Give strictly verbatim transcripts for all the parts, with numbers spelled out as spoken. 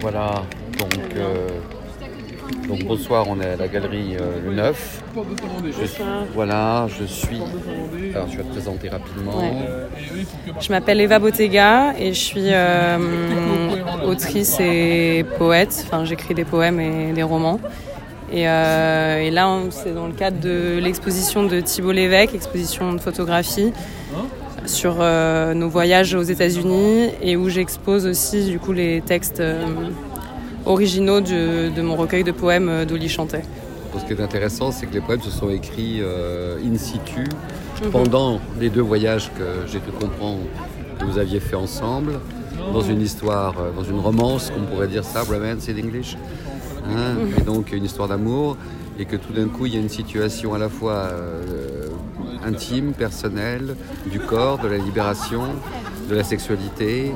Voilà, donc, euh, donc bonsoir, on est à la galerie euh, Le Neuf. Je suis, voilà, je suis... Alors je vais te présenter rapidement. Ouais. Je m'appelle Eva Bottega et je suis euh, autrice et poète. Enfin, j'écris des poèmes et des romans. Et, euh, et là, on, c'est dans le cadre de l'exposition de Thibault Lévesque, exposition de photographie sur euh, nos voyages aux États-Unis, et où j'expose aussi du coup les textes euh, originaux de, de mon recueil de poèmes d'Oli Chantet. Ce qui est intéressant, c'est que les poèmes se sont écrits euh, in situ mm-hmm. pendant les deux voyages que j'ai pu comprendre que vous aviez fait ensemble, dans une histoire, dans une romance, on pourrait dire ça, romance in English, hein, mm-hmm. et donc une histoire d'amour, et que tout d'un coup il y a une situation à la fois euh, intime, personnelle, du corps, de la libération, de la sexualité,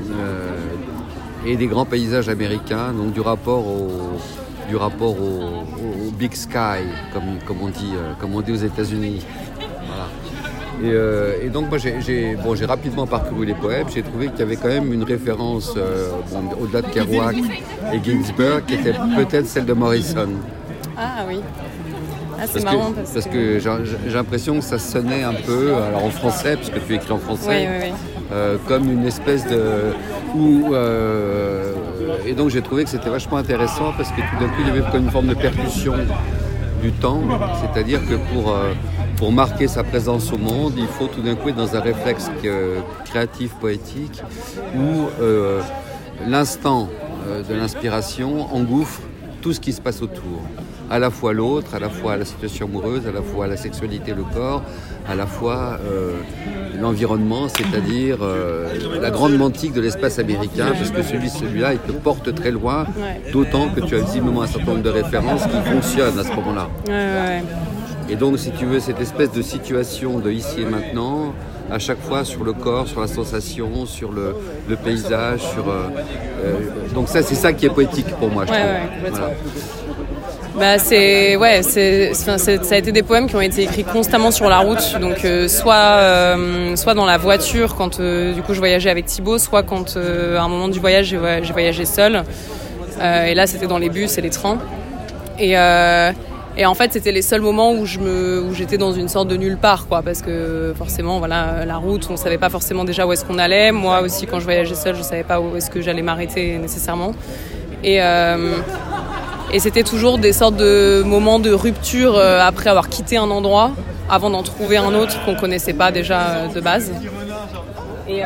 euh, et des grands paysages américains, donc du rapport au, du rapport au, au, au big sky, comme, comme, on dit, euh, comme on dit aux États-Unis. Voilà. Et, euh, et donc moi j'ai, j'ai, bon, j'ai rapidement parcouru les poèmes, j'ai trouvé qu'il y avait quand même une référence euh, bon, au-delà de Kerouac et Ginsberg, qui était peut-être celle de Morrison. Ah oui. Ah, c'est parce marrant que, parce, parce que... que j'ai, j'ai l'impression que ça sonnait un peu, alors en français, puisque tu écris en français, oui, oui, oui. Euh, comme une espèce de... Où, euh, et donc j'ai trouvé que c'était vachement intéressant parce que tout d'un coup il y avait comme une forme de percussion du temps, c'est-à-dire que pour, euh, pour marquer sa présence au monde, il faut tout d'un coup être dans un réflexe euh, créatif, poétique, où euh, l'instant euh, de l'inspiration engouffre tout ce qui se passe autour. À la fois l'autre, à la fois la situation amoureuse, à la fois la sexualité, le corps, à la fois euh, l'environnement, c'est-à-dire euh, la grande mantique de l'espace américain, parce que celui, celui-là, il te porte très loin, d'autant que tu as visiblement un certain nombre de références qui fonctionnent à ce moment-là. Ouais, ouais. Et donc, si tu veux, cette espèce de situation de ici et maintenant, à chaque fois sur le corps, sur la sensation, sur le, le paysage, sur... Euh, euh, donc ça, c'est ça qui est poétique pour moi, je ouais, trouve. Ouais, voilà. Bah c'est ouais c'est, c'est, c'est ça a été des poèmes qui ont été écrits constamment sur la route, donc euh, soit euh, soit dans la voiture quand euh, du coup je voyageais avec Thibault, soit quand euh, à un moment du voyage j'ai, j'ai voyagé seule, euh, et là c'était dans les bus et les trains, et euh, et en fait c'était les seuls moments où je me où j'étais dans une sorte de nulle part, quoi, parce que forcément voilà, la route, on savait pas forcément déjà où est-ce qu'on allait. Moi aussi, quand je voyageais seule, je savais pas où est-ce que j'allais m'arrêter nécessairement, et euh, Et c'était toujours des sortes de moments de rupture euh, après avoir quitté un endroit, avant d'en trouver un autre qu'on connaissait pas déjà euh, de base. Et, euh...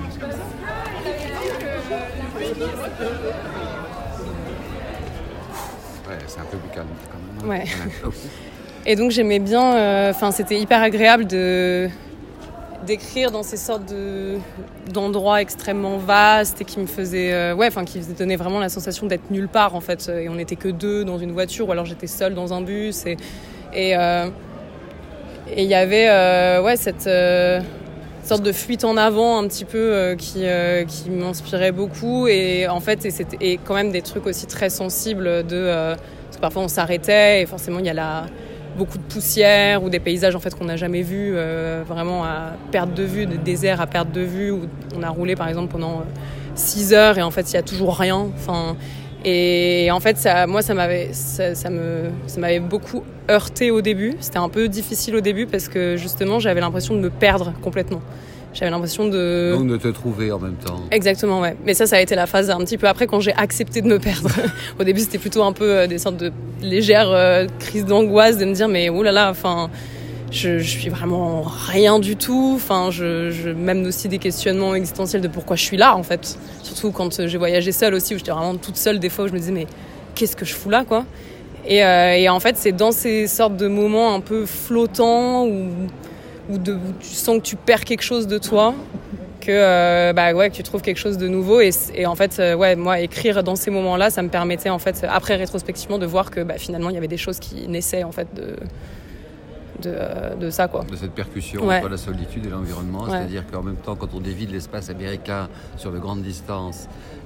ouais, c'est un peu plus calme quand même. Ouais. Et donc j'aimais bien, enfin euh, c'était hyper agréable de d'écrire dans ces sortes de d'endroits extrêmement vastes et qui me faisaient euh, ouais enfin qui donnaient vraiment la sensation d'être nulle part en fait, et on n'était que deux dans une voiture, ou alors j'étais seule dans un bus, et et euh, et il y avait euh, ouais cette euh, sorte de fuite en avant un petit peu euh, qui euh, qui m'inspirait beaucoup, et en fait et c'était et quand même des trucs aussi très sensibles de euh, parce que parfois on s'arrêtait et forcément il y a la beaucoup de poussière ou des paysages en fait qu'on n'a jamais vus, euh, vraiment à perte de vue, des déserts à perte de vue, où on a roulé par exemple pendant six heures et en fait il y a toujours rien. Enfin, et en fait ça, moi ça m'avait, ça, ça me, ça m'avait beaucoup heurté au début. C'était un peu difficile au début parce que justement j'avais l'impression de me perdre complètement. J'avais l'impression de... Donc de te trouver en même temps. Exactement, ouais. Mais ça, ça a été la phase un petit peu après quand j'ai accepté de me perdre. Au début, c'était plutôt un peu euh, des sortes de légères euh, crises d'angoisse, de me dire mais oh là là, enfin, je, je suis vraiment rien du tout. Enfin, je, je même aussi des questionnements existentiels de pourquoi je suis là en fait. Surtout quand j'ai voyagé seule aussi, où j'étais vraiment toute seule des fois, où je me disais mais qu'est-ce que je fous là, quoi. Et, euh, et en fait, c'est dans ces sortes de moments un peu flottants où Où, de, où tu sens que tu perds quelque chose de toi, que, euh, bah, ouais, que tu trouves quelque chose de nouveau. Et, et en fait, euh, ouais, moi, écrire dans ces moments-là, ça me permettait, en fait, après, rétrospectivement, de voir que bah, finalement, il y avait des choses qui naissaient en fait, de, de, euh, de ça, quoi. De cette percussion ouais. entre la solitude et l'environnement. Ouais. C'est-à-dire qu'en même temps, quand on dévie de l'espace américain sur de grandes distances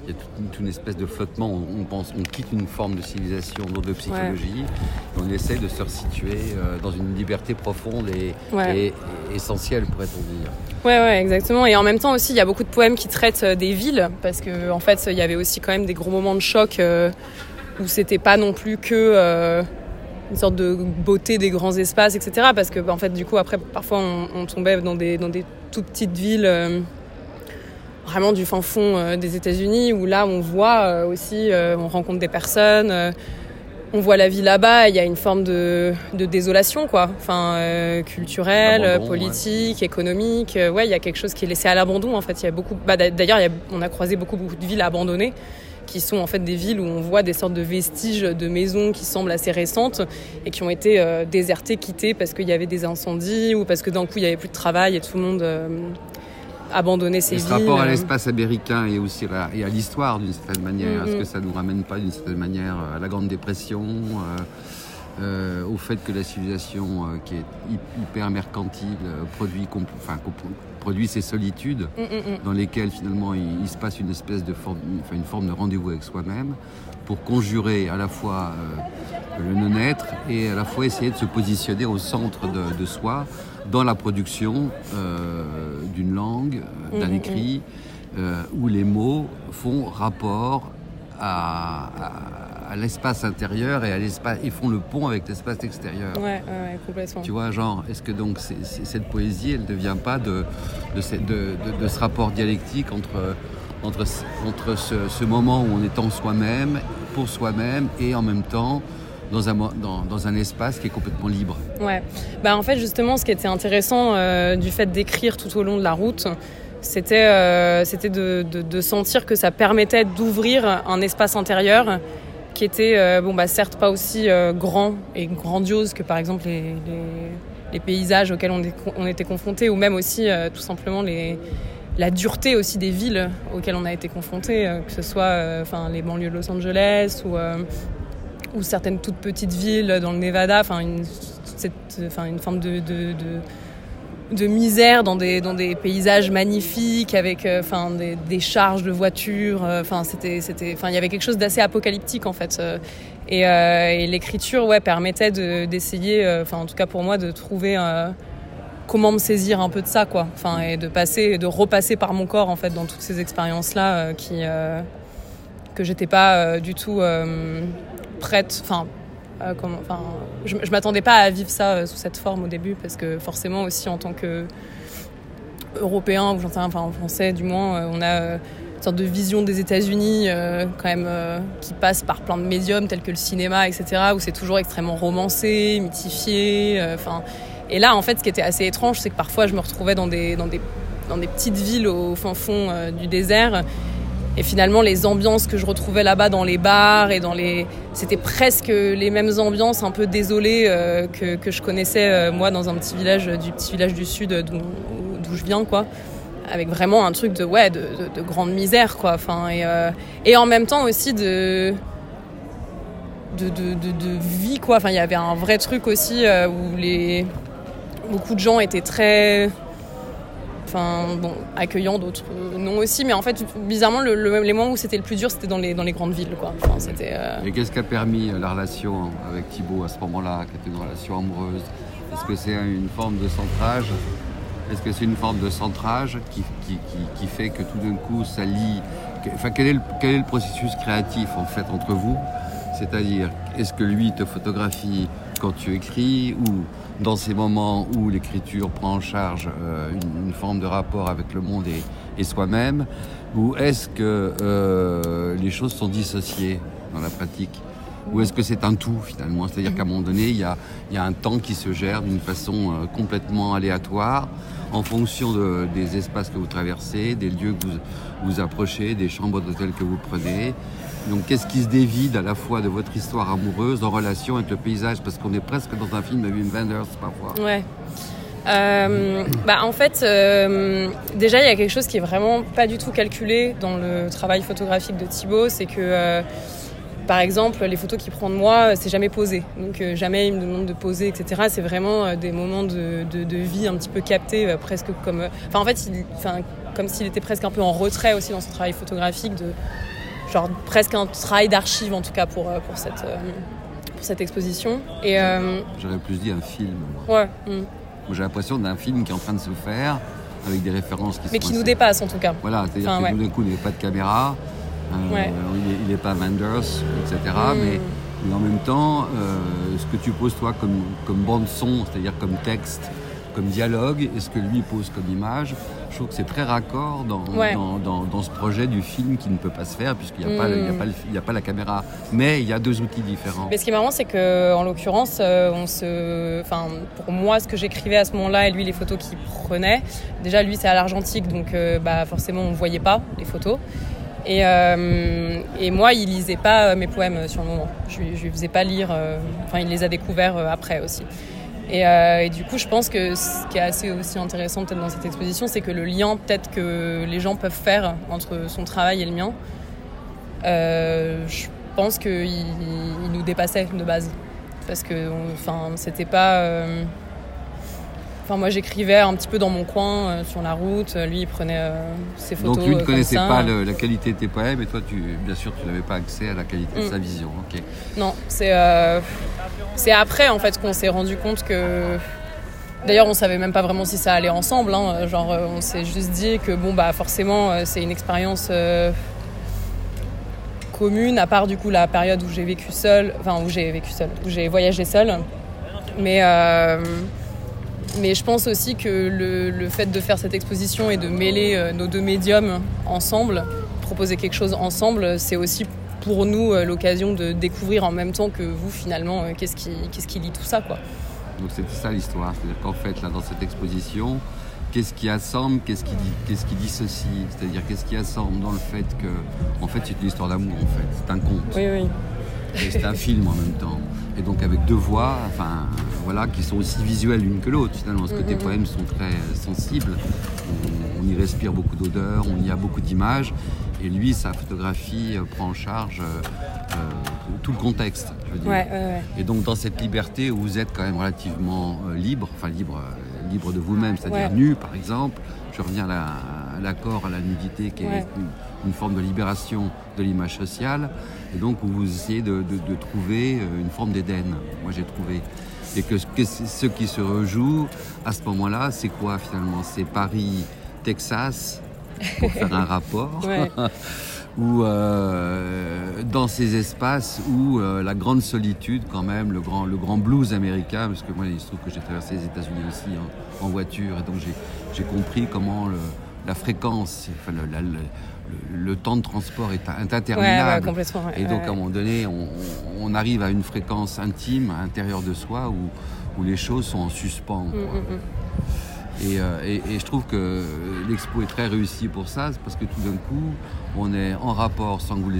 il y a toute une, toute une espèce de flottement. On, on pense, on quitte une forme de civilisation, d'autres de psychologie, ouais. et on essaie de se resituer euh, dans une liberté profonde et, ouais. et, et essentielle, pourrait-on dire. Ouais, ouais, exactement. Et en même temps aussi, il y a beaucoup de poèmes qui traitent des villes, parce que en fait, il y avait aussi quand même des gros moments de choc euh, où c'était pas non plus que euh, une sorte de beauté des grands espaces, et cetera. Parce que en fait, du coup, après, parfois, on, on tombait dans des dans des toutes petites villes. Euh, vraiment du fin fond euh, des États-Unis, où là on voit euh, aussi, euh, on rencontre des personnes, euh, on voit la vie là-bas, il y a une forme de, de désolation, quoi, enfin euh, culturelle, politique, ouais. économique, euh, ouais, il y a quelque chose qui est laissé à l'abandon en fait. Il y a beaucoup, bah, d'ailleurs, il y a, on a croisé beaucoup beaucoup de villes abandonnées, qui sont en fait des villes où on voit des sortes de vestiges de maisons qui semblent assez récentes et qui ont été euh, désertées, quittées parce qu'il y avait des incendies ou parce que d'un coup il y avait plus de travail et tout le monde euh, abandonner ces villes. Ce rapport à l'espace américain et aussi à, et à l'histoire d'une certaine manière, mm-hmm. est-ce que ça ne nous ramène pas d'une certaine manière à la Grande Dépression, euh, euh, au fait que la civilisation euh, qui est hyper mercantile euh, produit, comp- enfin, comp- produit ces solitudes mm-hmm. dans lesquelles finalement il, il se passe une espèce de forme, enfin, une forme de rendez-vous avec soi-même pour conjurer à la fois euh, le non-être et à la fois essayer de se positionner au centre de, de soi dans la production euh, d'une langue, d'un mmh, écrit, euh, où les mots font rapport à, à, à l'espace intérieur et, à l'espace, et font le pont avec l'espace extérieur. Ouais, ouais, complètement. Tu vois, genre, est-ce que donc c'est, c'est, cette poésie, elle ne devient pas de, de, de, de, de ce rapport dialectique entre, entre, entre ce, ce moment où on est en soi-même, pour soi-même, et en même temps Dans un, dans, dans un espace qui est complètement libre. Ouais. Bah, en fait, justement, ce qui était intéressant euh, du fait d'écrire tout au long de la route, c'était, euh, c'était de, de, de sentir que ça permettait d'ouvrir un espace intérieur qui était, euh, bon, bah, certes pas aussi euh, grand et grandiose que, par exemple, les, les, les paysages auxquels on, est, on était confrontés, ou même aussi, euh, tout simplement, les, la dureté aussi des villes auxquelles on a été confrontés, euh, que ce soit euh, les banlieues de Los Angeles ou... Euh, ou certaines toutes petites villes dans le Nevada, enfin une, cette, enfin une forme de, de, de, de misère dans des, dans des paysages magnifiques avec enfin, des, des charges de voitures, enfin c'était, c'était, enfin il y avait quelque chose d'assez apocalyptique en fait. Et, euh, et l'écriture, ouais, permettait de, d'essayer, enfin en tout cas pour moi, de trouver euh, comment me saisir un peu de ça, quoi, enfin et de passer, de repasser par mon corps en fait dans toutes ces expériences là euh, qui euh, que j'étais pas euh, du tout euh, prête, enfin, euh, comment, enfin, je, je m'attendais pas à vivre ça euh, sous cette forme au début, parce que forcément aussi en tant que Européen, ou j'en sais rien, enfin en français du moins, euh, on a euh, une sorte de vision des États-Unis euh, quand même euh, qui passe par plein de médiums tels que le cinéma, et cetera, où c'est toujours extrêmement romancé, mythifié, enfin. Euh, et là, en fait, ce qui était assez étrange, c'est que parfois je me retrouvais dans des dans des dans des petites villes au fin fond euh, du désert. Et finalement, les ambiances que je retrouvais là-bas dans les bars et dans les, c'était presque les mêmes ambiances un peu désolées euh, que que je connaissais euh, moi dans un petit village du petit village du sud d'où d'où je viens, quoi. Avec vraiment un truc de ouais de de, de grande misère, quoi. Enfin et euh, et en même temps aussi de de de de, de vie, quoi. Enfin il y avait un vrai truc aussi euh, où les beaucoup de gens étaient très Enfin, bon, accueillant, d'autres non aussi, mais en fait, bizarrement, le, le, les moments où c'était le plus dur, c'était dans les, dans les grandes villes, quoi. Enfin, c'était, euh... Et qu'est-ce qui a permis la relation avec Thibaut à ce moment-là, qui était une relation amoureuse? Est-ce que c'est une forme de centrage? Est-ce que c'est une forme de centrage qui, qui, qui, qui fait que tout d'un coup, ça lie... Enfin, quel est, le, quel est le processus créatif, en fait, entre vous? C'est-à-dire, est-ce que lui te photographie quand tu écris, ou dans ces moments où l'écriture prend en charge euh, une, une forme de rapport avec le monde et, et soi-même, ou est-ce que euh, les choses sont dissociées dans la pratique, ou est-ce que c'est un tout finalement, c'est-à-dire qu'à un moment donné il y a, il y a un temps qui se gère d'une façon euh, complètement aléatoire en fonction de, des espaces que vous traversez, des lieux que vous, vous approchez, des chambres d'hôtel que vous prenez. Donc qu'est-ce qui se dévide à la fois de votre histoire amoureuse en relation avec le paysage, parce qu'on est presque dans un film de Wim Wenders parfois. Ouais. Euh, bah en fait, euh, déjà il y a quelque chose qui est vraiment pas du tout calculé dans le travail photographique de Thibaut, c'est que euh, par exemple les photos qu'il prend de moi, c'est jamais posé, donc euh, jamais il me demande de poser, et cetera. C'est vraiment euh, des moments de, de, de vie un petit peu captés, euh, presque comme, enfin euh, en fait, il, enfin comme s'il était presque un peu en retrait aussi dans son travail photographique, de genre presque un travail d'archive en tout cas pour, pour, cette, pour cette exposition. Et, euh... J'aurais plus dit un film. Moi. Ouais. Mm. J'ai l'impression d'un film qui est en train de se faire avec des références qui mais sont qui nous assez... dépassent en tout cas. Voilà, c'est-à-dire enfin, que ouais. tout d'un coup il n'y a pas de caméra, euh, ouais. il n'est pas Wenders, et cetera. Mm. Mais, mais en même temps, euh, ce que tu poses toi comme, comme bande son, c'est-à-dire comme texte, comme dialogue, et ce que lui pose comme image, je trouve que c'est très raccord dans, ouais. dans, dans, dans ce projet du film qui ne peut pas se faire puisqu'il n'y a, mmh. a, a pas la caméra. Mais il y a deux outils différents. Mais ce qui est marrant, c'est qu'en l'occurrence, euh, on se... enfin, pour moi, ce que j'écrivais à ce moment-là et lui, les photos qu'il prenait, déjà, lui, c'est à l'argentique, donc euh, bah, forcément, on ne voyait pas les photos. Et, euh, et moi, il lisait pas mes poèmes sur le moment. Je ne lui faisais pas lire. Euh, enfin, il les a découverts euh, après aussi. Et, euh, et du coup, je pense que ce qui est assez aussi intéressant peut-être dans cette exposition, c'est que le lien peut-être que les gens peuvent faire entre son travail et le mien, euh, je pense qu'il il nous dépassait de base. Parce que enfin, c'était pas... Euh... Enfin, moi, j'écrivais un petit peu dans mon coin, euh, sur la route. Lui, il prenait euh, ses photos. Donc, lui ne euh, connaissait ça. pas le, la qualité de tes poèmes et toi, tu, bien sûr, tu n'avais pas accès à la qualité mm. de sa vision. Okay. Non, c'est... Euh... C'est après, en fait, qu'on s'est rendu compte que... D'ailleurs, on savait même pas vraiment si ça allait ensemble. Hein. Genre, on s'est juste dit que, bon, bah, forcément, c'est une expérience euh, commune, à part, du coup, la période où j'ai vécu seule, enfin, où j'ai vécu seule, où j'ai voyagé seule. Mais, euh, mais je pense aussi que le, le fait de faire cette exposition et de mêler euh, nos deux médiums ensemble, proposer quelque chose ensemble, c'est aussi pour nous euh, l'occasion de découvrir en même temps que vous finalement euh, qu'est-ce qui, qu'est-ce qui lit tout ça quoi. Donc c'était ça l'histoire, c'est-à-dire qu'en fait là dans cette exposition, qu'est-ce qui assemble, qu'est-ce qui, qu'est-ce qui dissocie, c'est-à-dire qu'est-ce qui assemble dans le fait que, en fait c'est une histoire d'amour en fait, c'est un conte. Oui oui. Et c'est un film en même temps. Et donc avec deux voix, enfin voilà, qui sont aussi visuelles l'une que l'autre finalement, parce que mm-hmm. tes poèmes sont très sensibles, on, on y respire beaucoup d'odeurs, on y a beaucoup d'images. Et lui, sa photographie euh, prend en charge euh, euh, tout le contexte, je veux dire. Ouais, ouais, ouais. Et donc, dans cette liberté où vous êtes quand même relativement euh, libre, enfin libre, euh, libre de vous-même, c'est-à-dire ouais. nu, par exemple, je reviens à, la, à l'accord, à la nudité, qui est ouais. une, une forme de libération de l'image sociale. Et donc, où vous essayez de, de, de trouver une forme d'Éden, moi j'ai trouvé. Et que, que ce qui se rejoue à ce moment-là, c'est quoi finalement ? C'est Paris, Texas, pour faire un rapport, ouais. ou euh, dans ces espaces où euh, la grande solitude quand même, le grand, le grand blues américain, parce que moi il se trouve que j'ai traversé les États-Unis aussi en, en voiture, et donc j'ai, j'ai compris comment le, la fréquence, enfin, le, la, le, le, le temps de transport est, est interminable, ouais, ouais, complètement, ouais, et donc ouais. à un moment donné on, on arrive à une fréquence intime à l'intérieur de soi où, où les choses sont en suspens. Quoi. Mm, mm, mm. Et, euh, et, et je trouve que l'expo est très réussie pour ça, c'est parce que tout d'un coup, on est en rapport sans que vous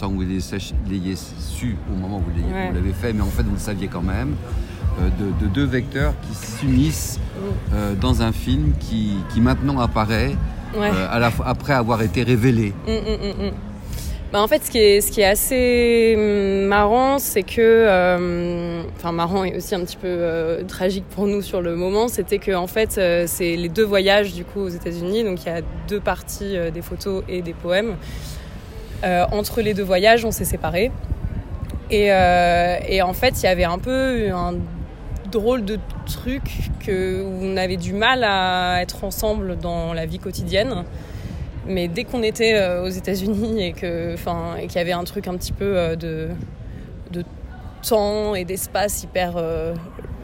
l'ayez su au moment où vous, l'ayez, ouais. vous l'avez fait, mais en fait vous le saviez quand même, euh, de, de deux vecteurs qui s'unissent euh, dans un film qui, qui maintenant apparaît ouais. euh, à la, après avoir été révélé. Mmh, mmh, mmh. Bah en fait, ce qui est, ce qui est assez marrant, c'est que, euh, enfin marrant et aussi un petit peu euh, tragique pour nous sur le moment, c'était que en fait, euh, c'est les deux voyages du coup aux États-Unis, donc il y a deux parties, euh, des photos et des poèmes. Euh, entre les deux voyages, on s'est séparés, et, euh, et en fait, il y avait un peu un drôle de truc que où on avait du mal à être ensemble dans la vie quotidienne. Mais dès qu'on était euh, aux États-Unis et que, enfin, et qu'il y avait un truc un petit peu euh, de, de temps et d'espace hyper, euh,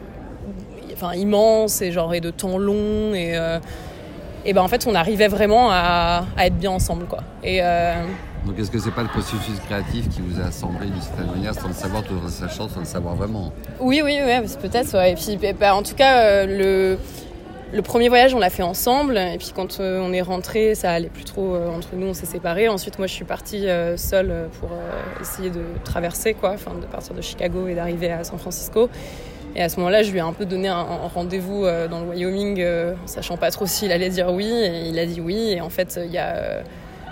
enfin, immense et genre et de temps long et, euh, et ben en fait on arrivait vraiment à, à être bien ensemble quoi. Et euh... donc est-ce que c'est pas le processus créatif qui vous a assemblé d'une certaine manière sans le savoir, tout en sachant, sans le savoir vraiment? Oui, oui, oui, peut-être. Ouais. Et puis, bah, en tout cas, euh, le Le premier voyage, on l'a fait ensemble. Et puis quand euh, on est rentré, ça allait plus trop euh, entre nous, on s'est séparés. Ensuite, moi, je suis partie euh, seule pour euh, essayer de traverser, quoi, enfin, de partir de Chicago et d'arriver à San Francisco. Et à ce moment-là, je lui ai un peu donné un, un rendez-vous euh, dans le Wyoming, euh, sachant pas trop s'il allait dire oui. Et il a dit oui. Et en fait, il y a euh,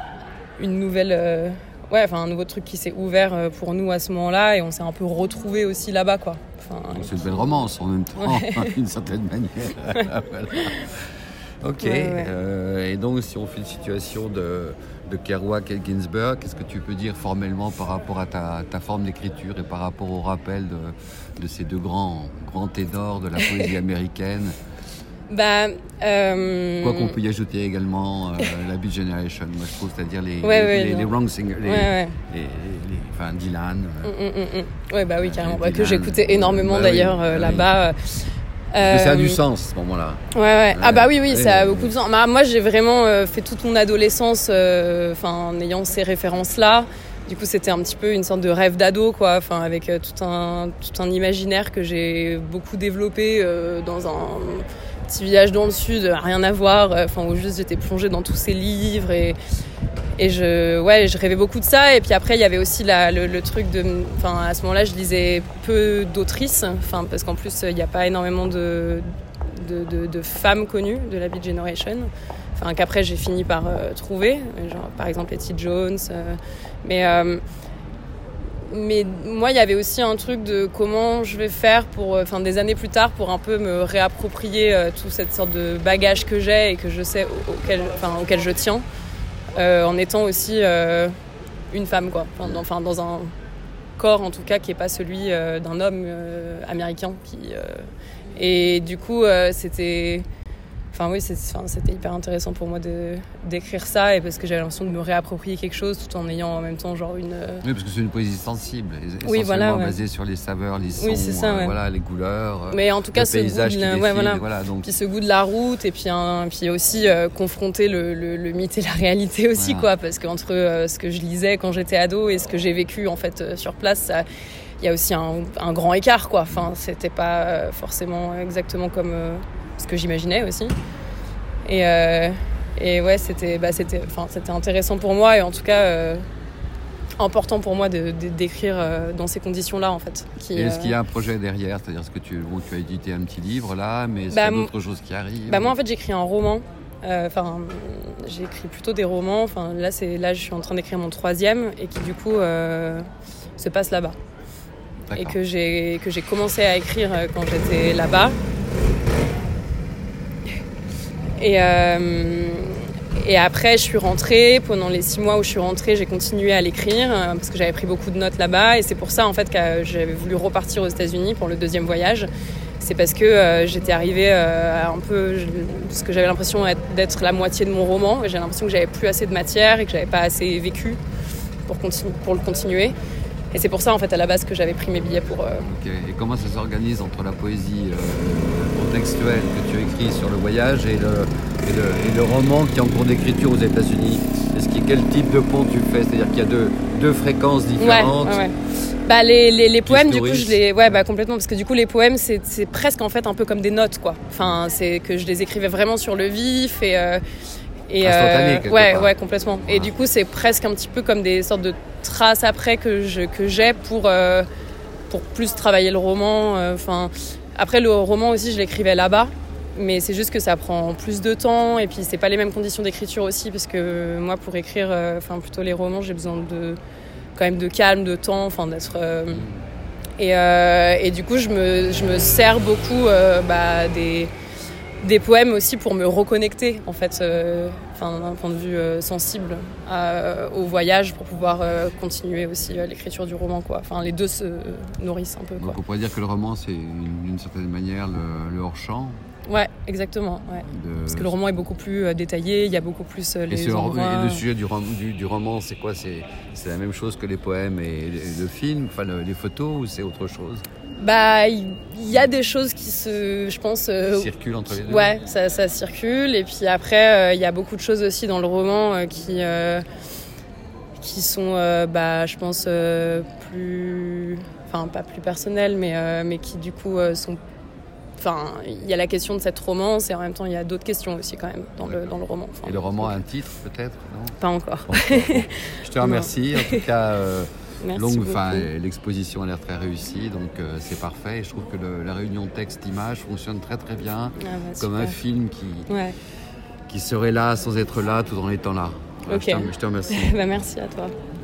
une nouvelle... Euh, ouais, enfin, un nouveau truc qui s'est ouvert pour nous à ce moment-là. Et on s'est un peu retrouvés aussi là-bas, quoi. Enfin, c'est une belle romance en même temps, ouais. d'une certaine manière. Voilà. Ok, ouais, ouais. Euh, et donc si on fait une situation de, de Kerouac et Ginsberg. Qu'est-ce que tu peux dire formellement par rapport à ta, ta forme d'écriture et par rapport au rappel de, de ces deux grands, grands ténors de la poésie américaine? Bah, euh... Quoi qu'on peut y ajouter également, euh, la Beat Generation, moi je trouve, c'est-à-dire les, ouais, les, ouais, les, les wrong singers, les, ouais, ouais. les, les, les, enfin Dylan. Euh, mm, mm, mm. Ouais, bah oui, carrément. Euh, bah, Dylan, que j'écoutais énormément bah, d'ailleurs oui, euh, bah, là-bas. Oui. Euh... Ça a du sens à ce moment-là. Ouais, ouais. ouais. Ah bah oui, oui, ouais, ça a ouais. beaucoup de sens. Bah, moi, j'ai vraiment euh, fait toute mon adolescence euh, en ayant ces références-là. Du coup, c'était un petit peu une sorte de rêve d'ado, quoi, enfin, avec euh, tout un tout un imaginaire que j'ai beaucoup développé euh, dans un petit village dans le sud, rien à voir, enfin où juste j'étais plongée dans tous ces livres et et je ouais, je rêvais beaucoup de ça. Et puis après, il y avait aussi la, le, le truc de, enfin à ce moment-là, je lisais peu d'autrices, enfin parce qu'en plus il n'y a pas énormément de de, de de femmes connues de la Beat Generation. Enfin, qu'après j'ai fini par euh, trouver, genre par exemple Etty Jones, euh, mais euh, mais moi il y avait aussi un truc de comment je vais faire pour, enfin des années plus tard, pour un peu me réapproprier euh, toute cette sorte de bagage que j'ai et que je sais auquel, enfin auquel je tiens, euh, en étant aussi euh, une femme, quoi, enfin dans, enfin dans un corps en tout cas qui est pas celui euh, d'un homme euh, américain qui euh, et du coup euh, c'était Enfin oui, c'est, enfin, c'était hyper intéressant pour moi de, d'écrire ça, et parce que j'avais l'impression de me réapproprier quelque chose tout en ayant en même temps genre une... Oui, parce que c'est une poésie sensible, essentiellement oui, voilà, ouais. basée sur les saveurs, les sons, oui, c'est ça, ouais. euh, voilà, les couleurs, mais en tout cas, le ce paysage goût qui de la, défile, ouais, voilà. voilà, donc... Puis ce goût de la route, et puis, un, puis aussi euh, confronter le, le, le mythe et la réalité aussi, voilà. Quoi, parce qu'entre euh, ce que je lisais quand j'étais ado et ce que j'ai vécu en fait euh, sur place, ça... il y a aussi un, un grand écart, quoi. Enfin, c'était pas euh, forcément exactement comme euh, ce que j'imaginais aussi. Et, euh, et ouais, c'était, bah, c'était, enfin, c'était intéressant pour moi, et en tout cas euh, important pour moi de, de, d'écrire euh, dans ces conditions-là, en fait. Qui, et est-ce euh... qu'il y a un projet derrière? C'est-à-dire ce que tu, bon, tu as édité un petit livre là, mais est-ce bah, qu'il y a d'autres choses qui arrivent? Bah moi en fait j'écris un roman. Enfin, euh, j'ai écrit plutôt des romans. Enfin là c'est là je suis en train d'écrire mon troisième, et qui du coup euh, se passe là-bas. D'accord. Et que j'ai que j'ai commencé à écrire quand j'étais là-bas. Et, euh, et après, je suis rentrée. Pendant les six mois où je suis rentrée, j'ai continué à l'écrire euh, parce que j'avais pris beaucoup de notes là-bas. Et c'est pour ça, en fait, que j'avais voulu repartir aux États-Unis pour le deuxième voyage. C'est parce que euh, j'étais arrivée euh, un peu... Je, parce que j'avais l'impression d'être la moitié de mon roman. Et j'ai l'impression que j'avais plus assez de matière et que j'avais pas assez vécu pour, continu- pour le continuer. Et c'est pour ça, en fait, à la base, que j'avais pris mes billets pour... Euh... Okay. Et comment ça s'organise entre la poésie euh, contextuelle que tu écris sur le voyage et le, et, le, et le roman qui est en cours d'écriture aux États-Unis? Est-ce qu'il, quel type de pont tu fais? C'est-à-dire qu'il y a deux, deux fréquences différentes? Ouais, ouais, ouais. Bah, les, les, les poèmes, du coup, je les... Ouais, bah, complètement. Parce que du coup, les poèmes, c'est, c'est presque, en fait, un peu comme des notes, quoi. Enfin, c'est que je les écrivais vraiment sur le vif et... Euh... Et instantané, euh, ouais, part. ouais, complètement. Ah. Et du coup, c'est presque un petit peu comme des sortes de traces après que je que j'ai pour euh, pour plus travailler le roman. Enfin, euh, après le roman aussi, je l'écrivais là-bas, mais c'est juste que ça prend plus de temps, et puis c'est pas les mêmes conditions d'écriture aussi, parce que moi, pour écrire, enfin euh, plutôt les romans, j'ai besoin de quand même de calme, de temps, enfin d'être euh, mm. et euh, et du coup, je me je me sers beaucoup euh, bah, des des poèmes aussi pour me reconnecter, en fait, euh, enfin, d'un point de vue euh, sensible à, au voyage, pour pouvoir euh, continuer aussi euh, l'écriture du roman, quoi. Enfin, les deux se nourrissent un peu, quoi. Donc on pourrait dire que le roman, c'est une, d'une certaine manière le, le hors-champ. Ouais, exactement. Ouais. De... Parce que le roman est beaucoup plus euh, détaillé, il y a beaucoup plus euh, les et, endroits... et le sujet du, du, du roman, c'est quoi? c'est, c'est la même chose que les poèmes et, et le film, enfin le, les photos, ou c'est autre chose? Bah, il y a des choses qui se, je pense... Euh, circulent entre les deux. Ouais, ça, ça circule. Et puis après, il euh, y a beaucoup de choses aussi dans le roman euh, qui, euh, qui sont, euh, bah, je pense, euh, plus... Enfin, pas plus personnelles, mais, euh, mais qui, du coup, euh, sont... Enfin, il y a la question de cette romance, et en même temps, il y a d'autres questions aussi, quand même, dans, le, dans le roman. Enfin, et le roman donc... a un titre, peut-être, non? Pas encore. Bon, bon. Je te remercie. En tout cas... Euh... Merci longue, beaucoup. fin, l'exposition a l'air très réussie, donc euh, c'est parfait. Et je trouve que le, la réunion texte-image fonctionne très très bien, ah bah, comme un film qui, ouais. qui serait là sans être là tout en étant là. Voilà, okay. je, te, je te remercie. Bah, merci à toi.